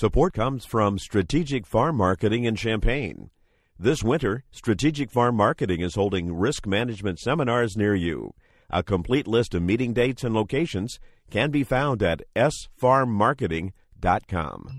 Support comes from Strategic Farm Marketing in Champaign. This winter, Strategic Farm Marketing is holding risk management seminars near you. A complete list of meeting dates and locations can be found at sfarmmarketing.com.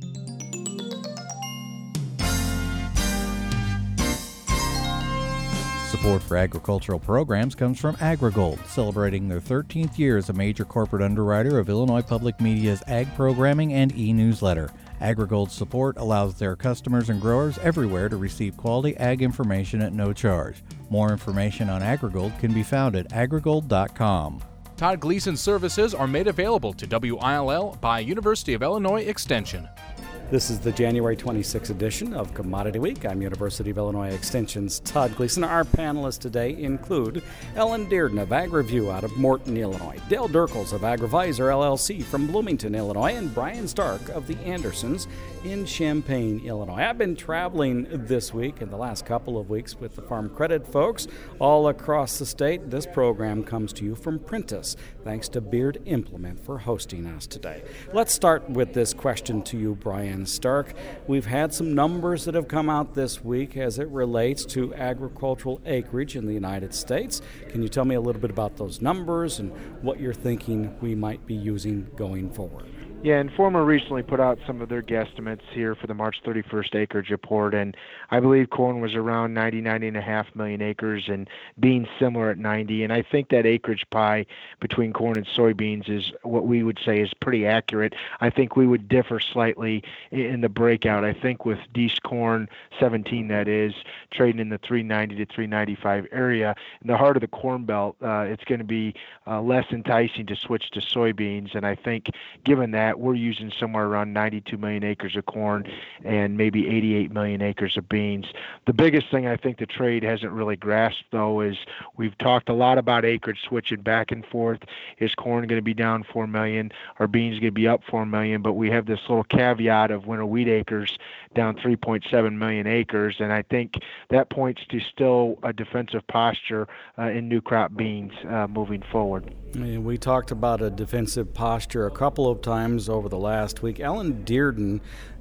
Support for agricultural programs comes from AgriGold, celebrating their 13th year as a major corporate underwriter of Illinois Public Media's ag programming and e-newsletter. AgriGold's support allows their customers and growers everywhere to receive quality ag information at no charge. More information on AgriGold can be found at agrigold.com. Todd Gleason services are made available to WILL by University of Illinois Extension. This is the January 26th edition of Commodity Week. I'm University of Illinois Extension's Todd Gleason. Our panelists today include Ellen Dearden of AgriView out of Morton, Illinois, Dale Durkles of AgriVisor LLC from Bloomington, Illinois, and Brian Stark of the Andersons in Champaign, Illinois. I've been traveling this week and the last couple of weeks with the Farm Credit folks all across the state. This program comes to you from Prentice. Thanks to Beard Implement for hosting us today. Let's start with this question to you, Brian Stark. We've had some numbers that have come out this week as it relates to agricultural acreage in the United States. Can you tell me a little bit about those numbers and what you're thinking we might be using going forward? Yeah, Informa recently put out some of their guesstimates here for the March 31st acreage report, and I believe corn was around 90.5 million acres, and beans similar at 90. And I think that acreage pie between corn and soybeans is what we would say is pretty accurate. I think we would differ slightly in the breakout. I think with Dees corn, 17 that is, trading in the 390 to 395 area, in the heart of the Corn Belt, it's going to be less enticing to switch to soybeans. And I think given that, we're using somewhere around 92 million acres of corn and maybe 88 million acres of beans. The biggest thing I think the trade hasn't really grasped, though, is we've talked a lot about acreage switching back and forth. Is corn going to be down 4 million? Are beans going to be up 4 million? But we have this little caveat of winter wheat acres down 3.7 million acres, and I think that points to still a defensive posture in new crop beans moving forward. We talked about a defensive posture a couple of times over the last week. Ellen Dearden,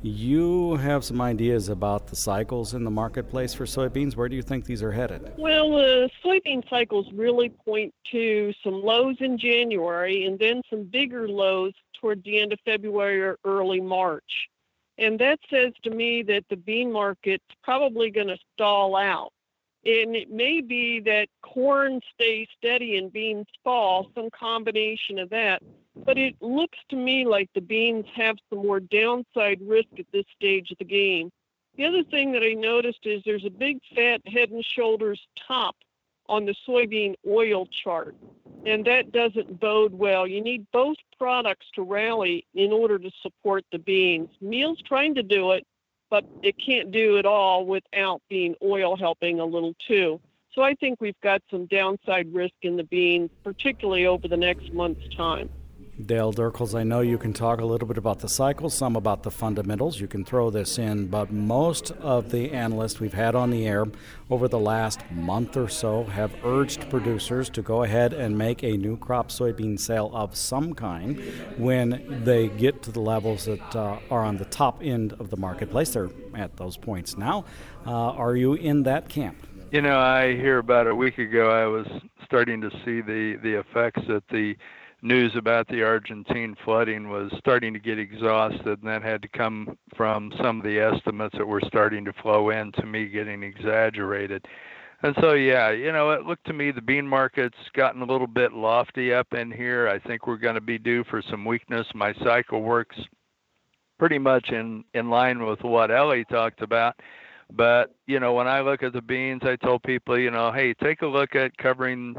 you have some ideas about the cycles in the marketplace for soybeans. Where do you think these are headed? Well, the soybean cycles really point to some lows in January and then some bigger lows toward the end of February or early March. And that says to me that the bean market's probably going to stall out. And it may be that corn stays steady and beans fall, some combination of that. But it looks to me like the beans have some more downside risk at this stage of the game. The other thing that I noticed is there's a big fat head and shoulders top on the soybean oil chart, and that doesn't bode well. You need both products to rally in order to support the beans. Meal's trying to do it, but it can't do it all without bean oil helping a little too. So I think we've got some downside risk in the beans, particularly over the next month's time. Dale Durkles, I know you can talk a little bit about the cycle, some about the fundamentals. You can throw this in, but most of the analysts we've had on the air over the last month or so have urged producers to go ahead and make a new crop soybean sale of some kind when they get to the levels that are on the top end of the marketplace. They're at those points now. Are you in that camp? You know, I hear about a week ago I was starting to see the effects that the news about the Argentine flooding was starting to get exhausted, and that had to come from some of the estimates that were starting to flow in, to me getting exaggerated. And so, yeah, you know, it looked to me the bean market's gotten a little bit lofty up in here. I think we're going to be due for some weakness. My cycle works pretty much in line with what Ellie talked about. But, you know, when I look at the beans, I told people, you know, hey, take a look at covering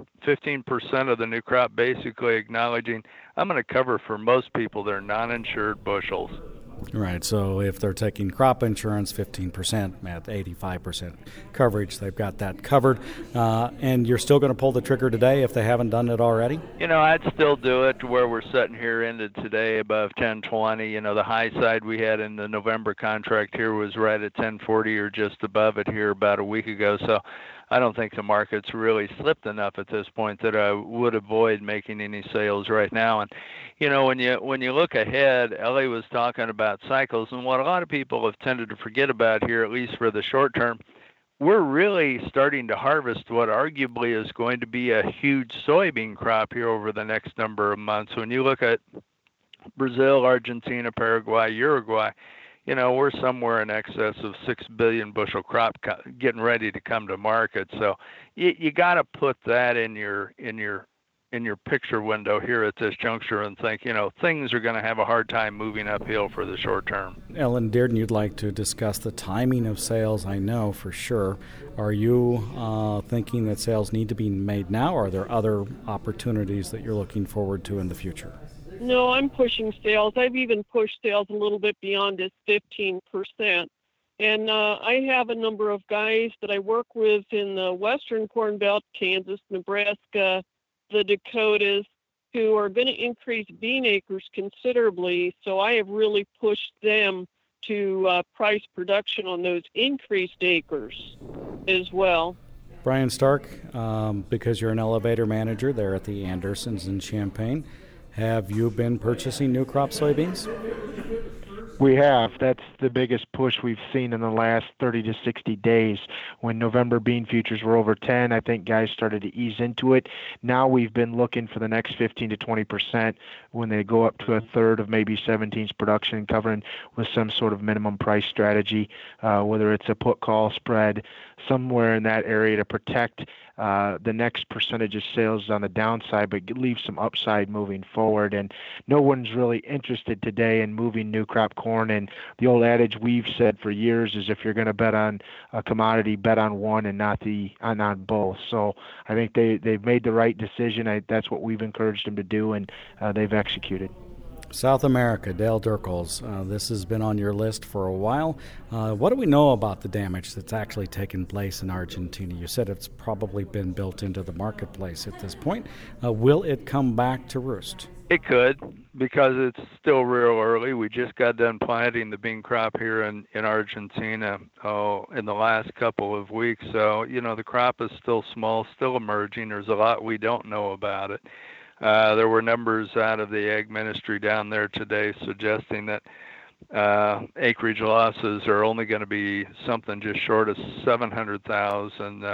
15% of the new crop, basically acknowledging I'm going to cover for most people their non-insured bushels. Right, so if they're taking crop insurance, 15% at 85% coverage, they've got that covered. And you're still going to pull the trigger today if they haven't done it already? You know, I'd still do it to where we're sitting here ended today above 1020. You know, the high side we had in the November contract here was right at 1040 or just above it here about a week ago. So I don't think the market's really slipped enough at this point that I would avoid making any sales right now. And when you look ahead, Ellie was talking about cycles, and what a lot of people have tended to forget about here, at least for the short term, we're really starting to harvest what arguably is going to be a huge soybean crop here over the next number of months. When you look at Brazil, Argentina, Paraguay, Uruguay, we're somewhere in excess of 6 billion bushel crop getting ready to come to market. So you got to put that in your picture window here at this juncture and think, things are going to have a hard time moving uphill for the short term. Ellen Dearden, you'd like to discuss the timing of sales, I know for sure. Are you thinking that sales need to be made now, or are there other opportunities that you're looking forward to in the future? No, I'm pushing sales. I've even pushed sales a little bit beyond this 15%. And I have a number of guys that I work with in the Western Corn Belt, Kansas, Nebraska, the Dakotas, who are going to increase bean acres considerably. So I have really pushed them to price production on those increased acres as well. Brian Stark, because you're an elevator manager there at the Andersons in Champaign, have you been purchasing new crop soybeans? We have. That's the biggest push we've seen in the last 30 to 60 days. When November bean futures were over 10, I think guys started to ease into it. Now we've been looking for the next 15 to 20% when they go up to a third of maybe 17's production, covering with some sort of minimum price strategy, whether it's a put-call spread, somewhere in that area to protect the next percentage of sales on the downside, but leave some upside moving forward. And no one's really interested today in moving new crop corn. And the old adage we've said for years is if you're going to bet on a commodity, bet on one and not on both. So I think they've made the right decision. That's what we've encouraged them to do, and they've executed. South America, Dale Durkels, this has been on your list for a while. What do we know about the damage that's actually taken place in Argentina? You said it's probably been built into the marketplace at this point. Will it come back to roost? It could, because it's still real early. We just got done planting the bean crop here in Argentina in the last couple of weeks. So, the crop is still small, still emerging. There's a lot we don't know about it. There were numbers out of the Ag Ministry down there today suggesting that acreage losses are only going to be something just short of 700,000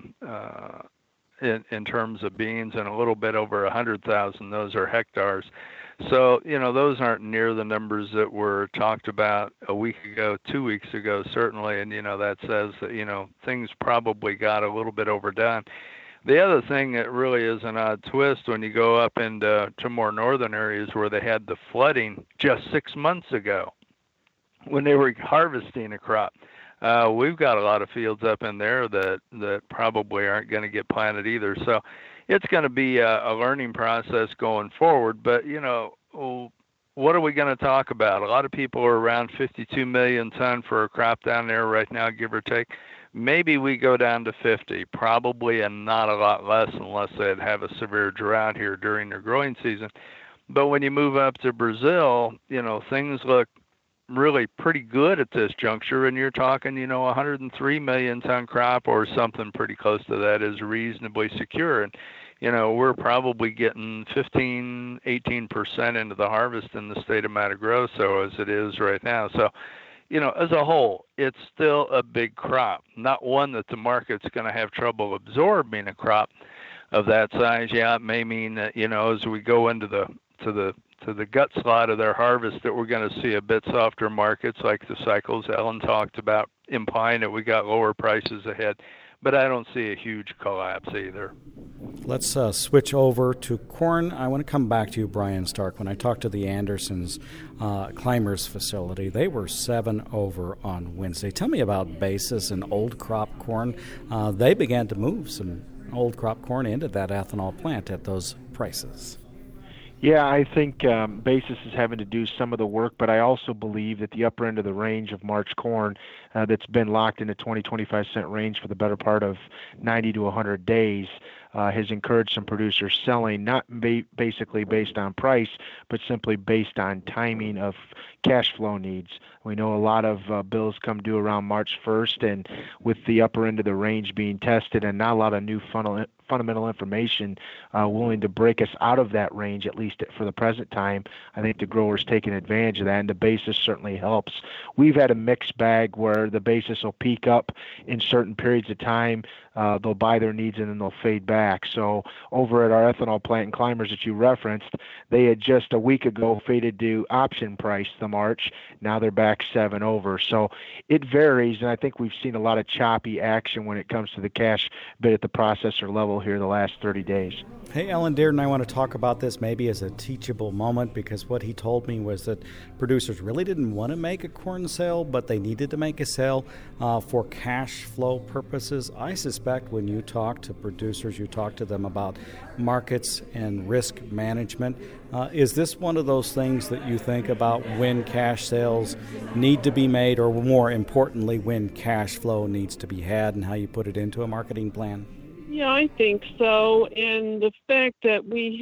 in terms of beans, and a little bit over 100,000. Those are hectares. So, those aren't near the numbers that were talked about a week ago, 2 weeks ago, certainly. And, that says that, things probably got a little bit overdone. The other thing that really is an odd twist when you go up into more northern areas where they had the flooding just 6 months ago when they were harvesting a crop. We've got a lot of fields up in there that probably aren't going to get planted either. So it's going to be a learning process going forward. But, what are we going to talk about? A lot of people are around 52 million ton for a crop down there right now, give or take. Maybe we go down to 50, probably, and not a lot less unless they'd have a severe drought here during their growing season. But when you move up to Brazil, things look really pretty good at this juncture, and you're talking, 103 million ton crop or something pretty close to that is reasonably secure. And, we're probably getting 15, 18% into the harvest in the state of Mato Grosso as it is right now. So, as a whole, it's still a big crop, not one that the market's going to have trouble absorbing. A crop of that size, it may mean that, as we go into the gut slot of their harvest, that we're going to see a bit softer markets like the cycles Ellen talked about, implying that we got lower prices ahead. But I don't see a huge collapse either. Let's switch over to corn. I want to come back to you, Brian Stark. When I talked to the Andersons Climbers facility, they were 7 over on Wednesday. Tell me about basis and old crop corn. They began to move some old crop corn into that ethanol plant at those prices. Yeah, I think basis is having to do some of the work, but I also believe that the upper end of the range of March corn that's been locked in the 20-25 cent range for the better part of 90 to 100 days has encouraged some producers selling, not basically based on price, but simply based on timing of cash flow needs. We know a lot of bills come due around March 1st, and with the upper end of the range being tested and not a lot of new fundamental information willing to break us out of that range, at least for the present time, I think the growers taking advantage of that, and the basis certainly helps. We've had a mixed bag where the basis will peak up in certain periods of time. They'll buy their needs and then they'll fade back. So over at our ethanol plant in Clymers that you referenced, they had just a week ago faded to option price the March. Now they're back 7 over. So it varies, and I think we've seen a lot of choppy action when it comes to the cash bid at the processor level here the last 30 days. Hey, Alan Dearden, I want to talk about this maybe as a teachable moment, because what he told me was that producers really didn't want to make a corn sale, but they needed to make a sale for cash flow purposes. I suspect when you talk to producers, you talk to them about markets and risk management. Is this one of those things that you think about when cash sales need to be made, or more importantly, when cash flow needs to be had, and how you put it into a marketing plan? Yeah, I think so. And the fact that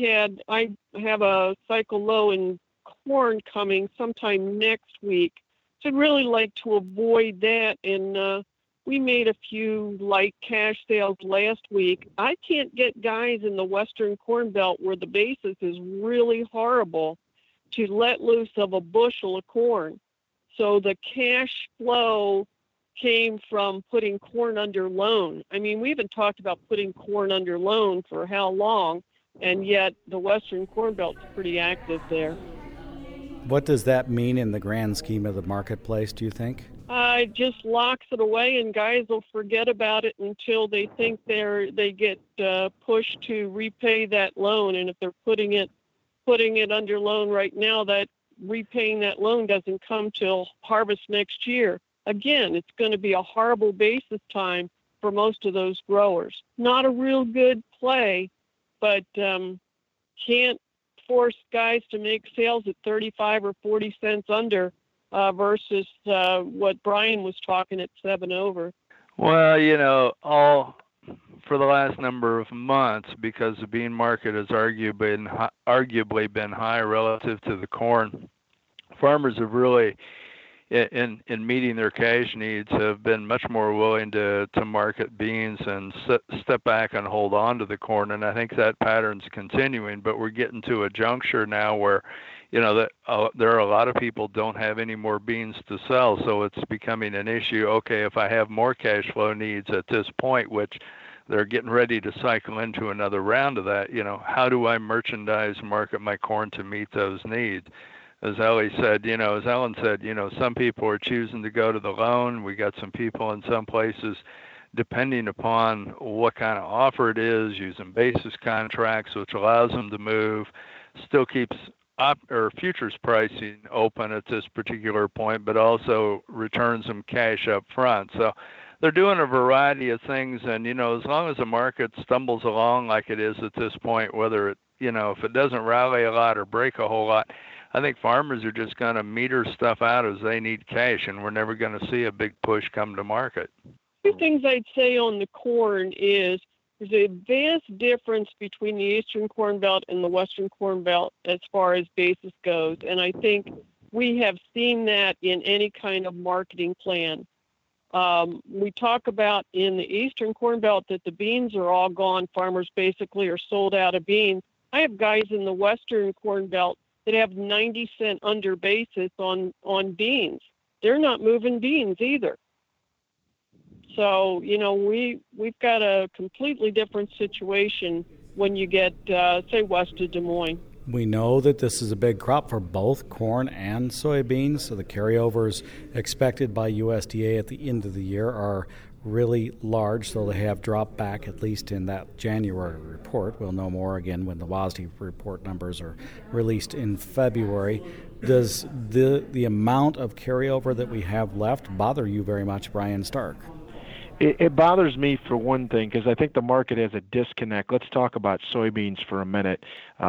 I have a cycle low in corn coming sometime next week, so I'd really like to avoid that. And we made a few light cash sales last week. I can't get guys in the Western Corn Belt, where the basis is really horrible, to let loose of a bushel of corn. So the cash flow came from putting corn under loan. I mean, we haven't talked about putting corn under loan for how long, and yet the Western Corn Belt's pretty active there. What does that mean in the grand scheme of the marketplace, do you think? It just locks it away, and guys will forget about it until they think they get pushed to repay that loan. And if they're putting it under loan right now, that repaying that loan doesn't come till harvest next year. Again, it's going to be a horrible basis time for most of those growers. Not a real good play, but can't force guys to make sales at 35 or 40 cents under versus what Brian was talking at 7 over. Well, for the last number of months, because the bean market has arguably been high relative to the corn, farmers have really, in meeting their cash needs, have been much more willing to market beans and step back and hold on to the corn. And I think that pattern's continuing, but we're getting to a juncture now where, there are a lot of people don't have any more beans to sell. So it's becoming an issue. Okay, if I have more cash flow needs at this point, which they're getting ready to cycle into another round of that, how do I merchandise market my corn to meet those needs? As Alan said, some people are choosing to go to the loan. We got some people in some places, depending upon what kind of offer it is, using basis contracts, which allows them to move, still keeps futures pricing open at this particular point, but also returns them cash up front. So they're doing a variety of things, and as long as the market stumbles along like it is at this point, whether it if it doesn't rally a lot or break a whole lot, I think farmers are just going to meter stuff out as they need cash, and we're never going to see a big push come to market. Two things I'd say on the corn is there's a vast difference between the Eastern Corn Belt and the Western Corn Belt as far as basis goes, and I think we have seen that in any kind of marketing plan. We talk about in the Eastern Corn Belt that the beans are all gone. Farmers basically are sold out of beans. I have guys in the Western Corn Belt that have 90 cent under basis on beans. They're not moving beans either. So, we've got a completely different situation when you get, say, west of Des Moines. We know that this is a big crop for both corn and soybeans, so the carryovers expected by USDA at the end of the year are really large, so they have dropped back, at least in that January report. We'll know more again when the WASDE report numbers are released in February. Does the amount of carryover that we have left bother you very much, Brian Stark? It bothers me for one thing because I think the market has a disconnect. Let's talk about soybeans for a minute.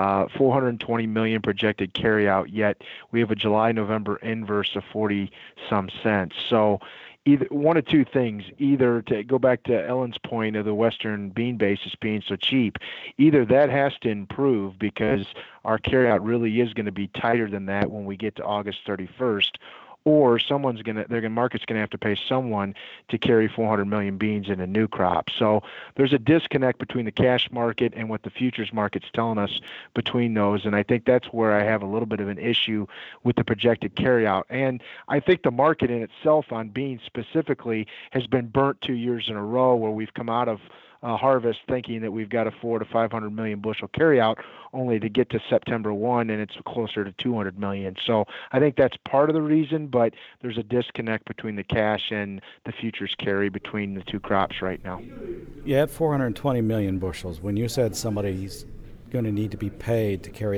420 million projected carryout, yet we have a July-November inverse of 40 some cents. So either one of two things, either to go back to Ellen's point of the Western bean basis being so cheap, either that has to improve because our carryout really is going to be tighter than that when we get to August 31st, or market's gonna have to pay someone to carry 400 million beans in a new crop. So there's a disconnect between the cash market and what the futures market's telling us between those, and I think that's where I have a little bit of an issue with the projected carryout. And I think the market in itself on beans specifically has been burnt 2 years in a row where we've come out of harvest thinking that we've got a 400 to 500 million bushel carryout, only to get to September 1 and it's closer to 200 million. So I think that's part of the reason, but there's a disconnect between the cash and the futures carry between the two crops right now. You had 420 million bushels. When you said somebody's going to need to be paid to carry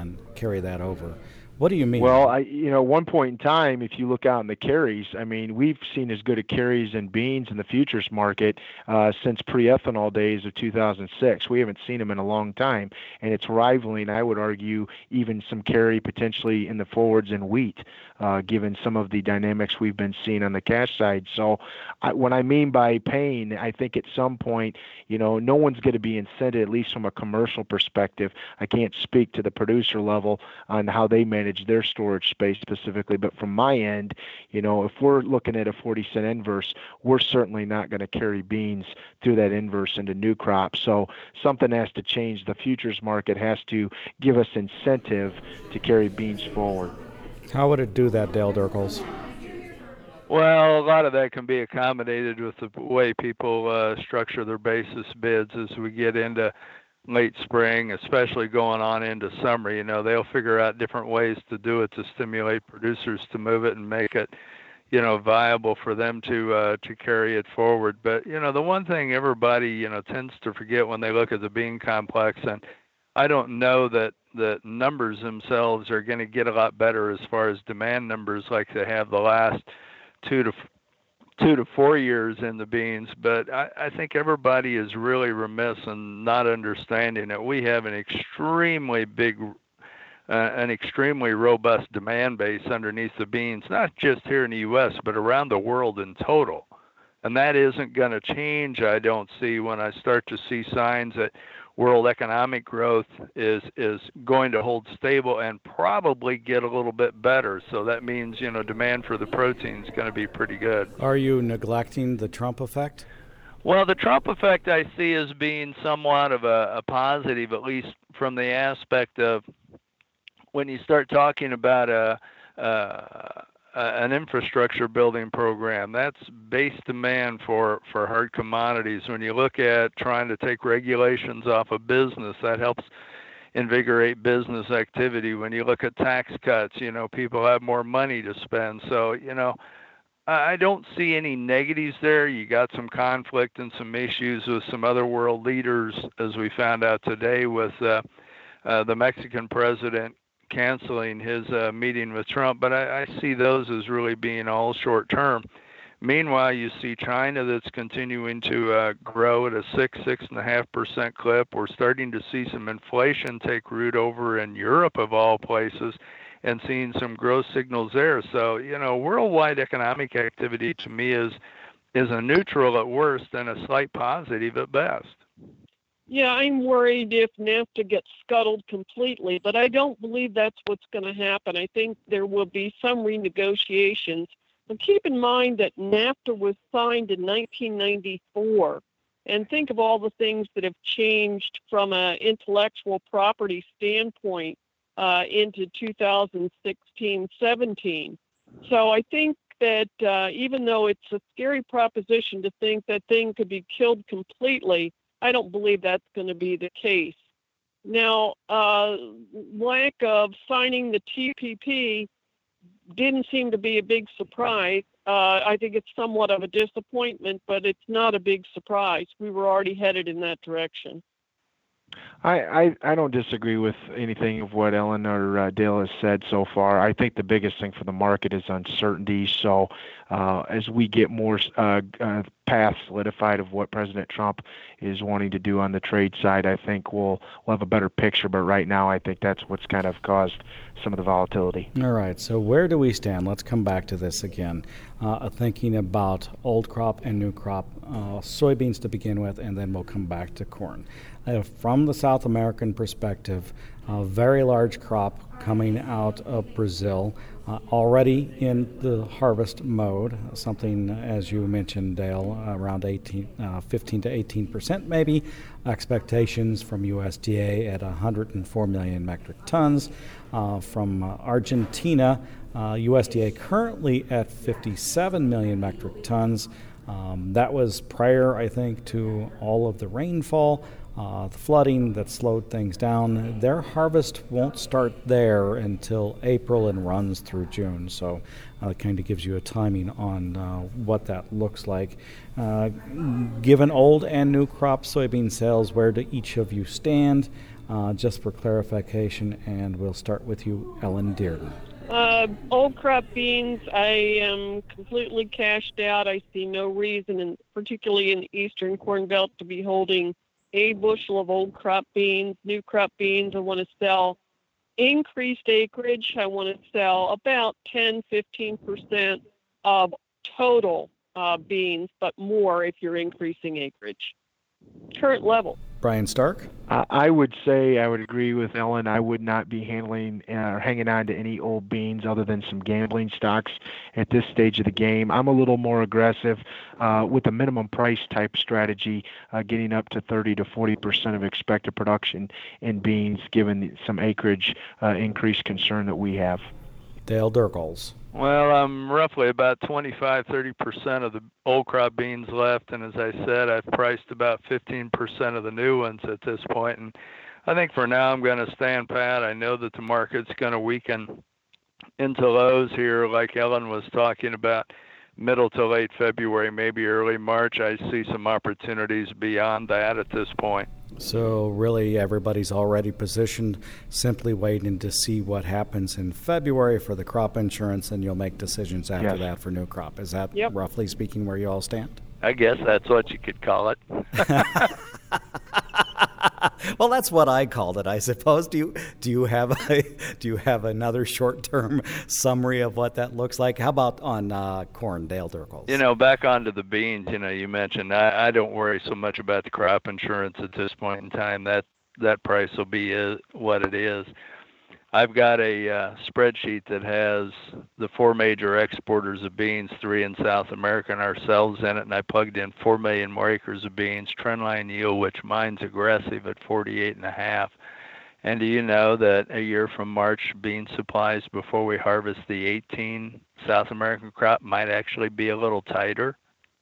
that over, what do you mean? Well, one point in time, if you look out in the carries, I mean, we've seen as good a carries in beans in the futures market since pre-ethanol days of 2006. We haven't seen them in a long time, and it's rivaling, I would argue, even some carry potentially in the forwards in wheat, given some of the dynamics we've been seeing on the cash side. So what I mean by pain, I think at some point, no one's going to be incented, at least from a commercial perspective. I can't speak to the producer level on how they manage their storage space specifically, but from my end, if we're looking at a 40-cent inverse, we're certainly not going to carry beans through that inverse into new crops. So something has to change. The futures market has to give us incentive to carry beans forward. How would it do that, Dale Dirkels? Well, a lot of that can be accommodated with the way people structure their basis bids as we get into late spring, especially going on into summer. They'll figure out different ways to do it to stimulate producers to move it and make it, viable for them to carry it forward. But, the one thing everybody, tends to forget when they look at the bean complex, and I don't know that the numbers themselves are going to get a lot better as far as demand numbers like they have the last 2 to 4 years in the beans, but I think everybody is really remiss in not understanding that we have an extremely robust demand base underneath the beans, not just here in the U.S., but around the world in total. And that isn't going to change, I don't see, when I start to see signs that world economic growth is going to hold stable and probably get a little bit better. So that means, demand for the protein is going to be pretty good. Are you neglecting the Trump effect? Well, the Trump effect I see as being somewhat of a positive, at least from the aspect of when you start talking about an infrastructure building program. That's base demand for hard commodities. When you look at trying to take regulations off of business, that helps invigorate business activity. When you look at tax cuts, people have more money to spend. So, I don't see any negatives there. You got some conflict and some issues with some other world leaders, as we found out today with the Mexican president canceling his meeting with Trump, but I see those as really being all short term. Meanwhile, you see China that's continuing to grow at a 6.5% clip. We're starting to see some inflation take root over in Europe, of all places, and seeing some growth signals there. So, worldwide economic activity to me is a neutral at worst and a slight positive at best. Yeah, I'm worried if NAFTA gets scuttled completely, but I don't believe that's what's going to happen. I think there will be some renegotiations. But keep in mind that NAFTA was signed in 1994, and think of all the things that have changed from an intellectual property standpoint into 2016-17. So I think that even though it's a scary proposition to think that thing could be killed completely, I don't believe that's going to be the case. Now, lack of signing the TPP didn't seem to be a big surprise. I think it's somewhat of a disappointment, but it's not a big surprise. We were already headed in that direction. I don't disagree with anything of what Ellen or Dale has said so far. I think the biggest thing for the market is uncertainty. So as we get more path solidified of what President Trump is wanting to do on the trade side, I think we'll have a better picture. But right now, I think that's what's kind of caused some of the volatility. All right, so where do we stand? Let's come back to this again. Thinking about old crop and new crop, soybeans to begin with, and then we'll come back to corn. From the South American perspective, a very large crop coming out of Brazil, already in the harvest mode, something, as you mentioned, Dale, around 15 to 18% maybe. Expectations from USDA at 104 million metric tons. From Argentina, USDA currently at 57 million metric tons. That was prior, I think, to all of the rainfall. The flooding that slowed things down. Their harvest won't start there until April and runs through June, so it kind of gives you a timing on what that looks like. Given old and new crop soybean sales, where do each of you stand? Just for clarification, and we'll start with you, Ellen Dearden. Old crop beans, I am completely cashed out. I see no reason, particularly in the Eastern Corn Belt, to be holding a bushel of old crop beans. New crop beans, I want to sell increased acreage. I want to sell about 10-15% of total beans, but more if you're increasing acreage. Current level. Brian Stark? I would say I would agree with Ellen. I would not be handling or hanging on to any old beans other than some gambling stocks at this stage of the game. I'm a little more aggressive with a minimum price type strategy, getting up to 30 to 40% of expected production in beans, given some acreage increased concern that we have. Dale Durkles. Well, I'm roughly about 25-30% of the old crop beans left, and as I said, I've priced about 15% of the new ones at this point. And I think for now I'm going to stand pat. I know that the market's going to weaken into lows here, like Ellen was talking about, middle to late February, maybe early March. I see some opportunities beyond that at this point. So really everybody's already positioned, simply waiting to see what happens in February for the crop insurance, and you'll make decisions after that for new crop. Is that roughly speaking where you all stand? I guess that's what you could call it. Well, that's what I called it, I suppose. Do you have another short-term summary of what that looks like? How about on corn, Dale Durkles? Back onto the beans. You mentioned I don't worry so much about the crop insurance at this point in time. That price will be what it is. I've got a spreadsheet that has the 4 major exporters of beans, 3 in South America and ourselves in it, and I plugged in 4 million more acres of beans, trendline yield, which mine's aggressive at 48.5. And do you know that a year from March, bean supplies before we harvest the 18 South American crop might actually be a little tighter?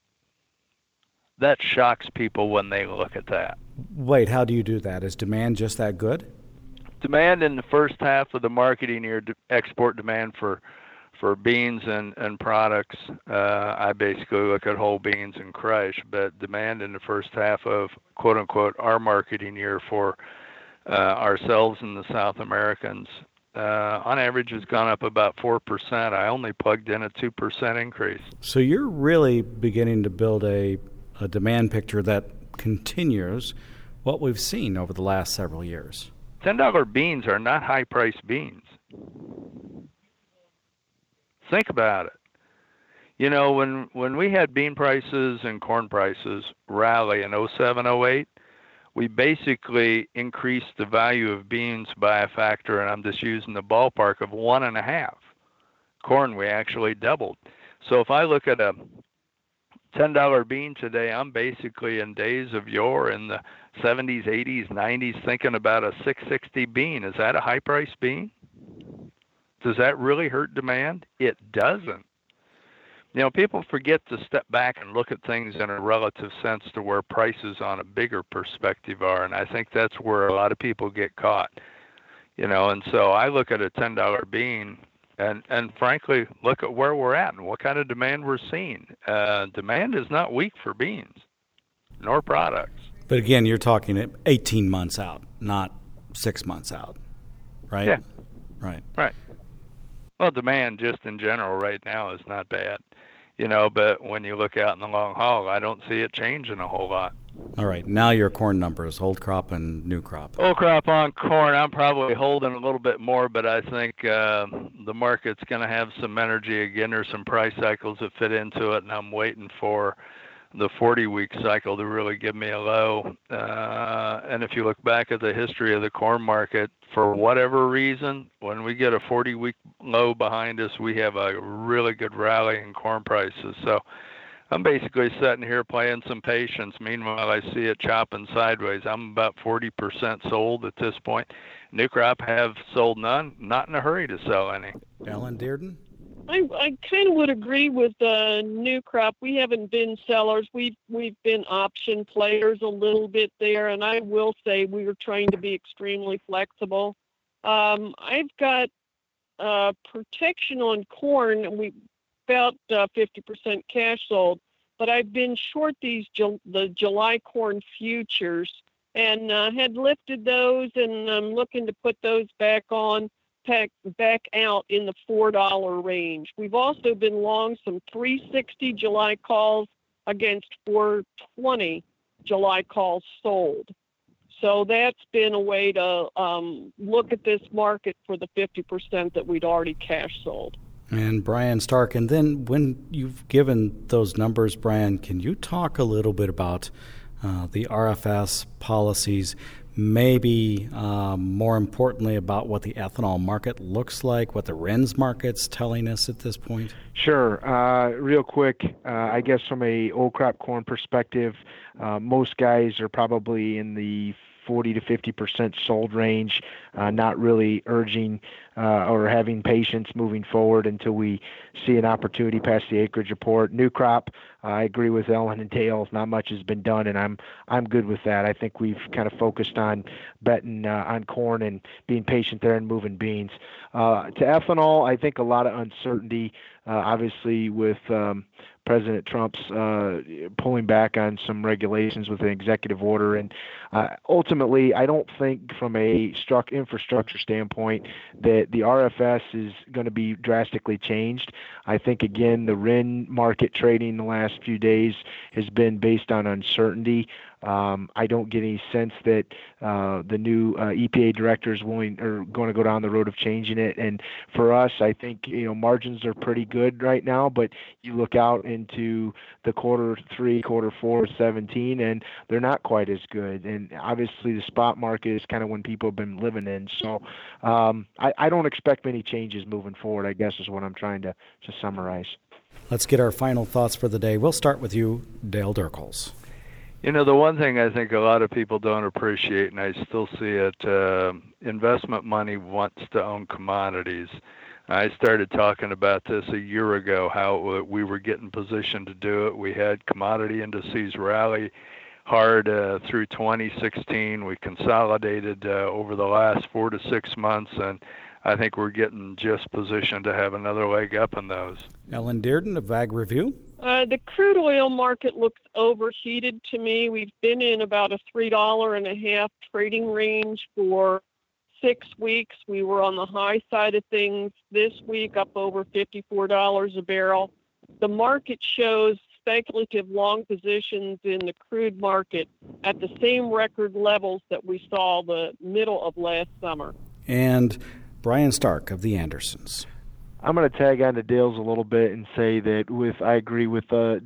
That shocks people when they look at that. Wait, how do you do that? Is demand just that good? Demand in the first half of the marketing year, export demand for beans and products, I basically look at whole beans and crush, but demand in the first half of, quote-unquote, our marketing year for ourselves and the South Americans, on average has gone up about 4%. I only plugged in a 2% increase. So you're really beginning to build a demand picture that continues what we've seen over the last several years. $10 beans are not high-priced beans. Think about it. When we had bean prices and corn prices rally in 07, 08, we basically increased the value of beans by a factor, and I'm just using the ballpark, of 1.5. Corn, we actually doubled. So if I look at a $10 bean today, I'm basically in days of yore in the 70s, 80s, 90s thinking about a $6.60 bean. Is that a high-priced bean? Does that really hurt demand? It doesn't. People forget to step back and look at things in a relative sense to where prices on a bigger perspective are, and I think that's where a lot of people get caught. And so I look at a $10 bean and frankly, look at where we're at and what kind of demand we're seeing. Demand is not weak for beans, nor products. But again, you're talking 18 months out, not 6 months out, right? Yeah. Right. Well, demand just in general right now is not bad. but when you look out in the long haul, I don't see it changing a whole lot. All right, now your corn numbers, old crop and new crop. Old crop on corn, I'm probably holding a little bit more, but I think the market's going to have some energy again. There's some price cycles that fit into it, and I'm waiting for the 40-week cycle to really give me a low. And if you look back at the history of the corn market, for whatever reason, when we get a 40-week low behind us, we have a really good rally in corn prices. So I'm basically sitting here playing some patience. Meanwhile, I see it chopping sideways. I'm about 40% sold at this point. New crop have sold none, not in a hurry to sell any. Ellen Dearden? I kind of would agree with the new crop. We haven't been sellers. We've been option players a little bit there, and I will say we were trying to be extremely flexible. I've got protection on corn. We about 50% cash sold, but I've been short the July corn futures and had lifted those, and I'm looking to put those back out in the $4 range. We've also been long some 360 July calls against 420 July calls sold. So that's been a way to look at this market for the 50% that we'd already cash sold. And Brian Stark, and then when you've given those numbers, Brian, can you talk a little bit about the RFS policies, maybe more importantly about what the ethanol market looks like, what the RINs market's telling us at this point? Sure. Real quick, I guess from a old crop corn perspective, most guys are probably in the 40 to 50% sold range, not really urging or having patience moving forward until we see an opportunity past the acreage report. New crop, I agree with Ellen and Dale. Not much has been done, and I'm good with that. I think we've kind of focused on betting on corn and being patient there and moving beans. To ethanol, I think a lot of uncertainty, obviously with President Trump's pulling back on some regulations with an executive order. And ultimately, I don't think from a infrastructure standpoint that the RFS is going to be drastically changed. I think, again, the RIN market trading the last few days has been based on uncertainty. I don't get any sense that the new EPA director is willing or going to go down the road of changing it. And for us, I think margins are pretty good right now. But you look out into the quarter 3, quarter 4, 17, and they're not quite as good. And obviously, the spot market is kind of when people have been living in. So I don't expect many changes moving forward, I guess, is what I'm trying to summarize. Let's get our final thoughts for the day. We'll start with you, Dale Durkels. The one thing I think a lot of people don't appreciate, and I still see it, investment money wants to own commodities. I started talking about this a year ago, how we were getting positioned to do it. We had commodity indices rally hard through 2016. We consolidated over the last 4 to 6 months, and I think we're getting just positioned to have another leg up in those. Ellen Dearden of Ag Review. The crude oil market looks overheated to me. We've been in about a $3.50 trading range for 6 weeks. We were on the high side of things this week, up over $54 a barrel. The market shows speculative long positions in the crude market at the same record levels that we saw the middle of last summer. And Brian Stark of the Andersons. I'm going to tag on to Dale's a little bit and say that I agree with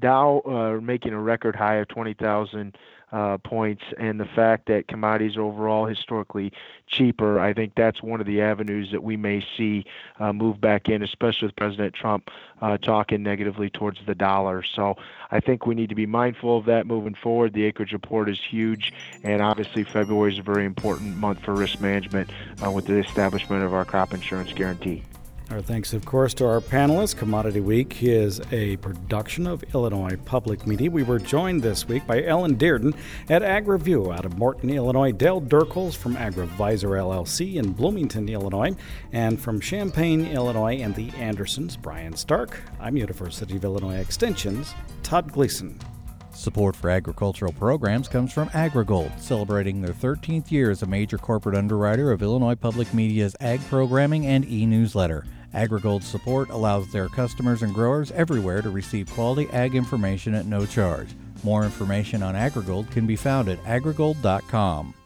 Dow making a record high of 20,000 points, and the fact that commodities are overall historically cheaper. I think that's one of the avenues that we may see move back in, especially with President Trump talking negatively towards the dollar. So I think we need to be mindful of that moving forward. The acreage report is huge, and obviously February is a very important month for risk management with the establishment of our crop insurance guarantee. Our thanks, of course, to our panelists. Commodity Week is a production of Illinois Public Media. We were joined this week by Ellen Dearden at Ag Review out of Morton, Illinois, Dale Durkels from AgriVisor LLC in Bloomington, Illinois, and from Champaign, Illinois, and the Andersons, Brian Stark. I'm University of Illinois Extension's Todd Gleason. Support for agricultural programs comes from AgriGold, celebrating their 13th year as a major corporate underwriter of Illinois Public Media's ag programming and e-newsletter. AgriGold's support allows their customers and growers everywhere to receive quality ag information at no charge. More information on AgriGold can be found at agrigold.com.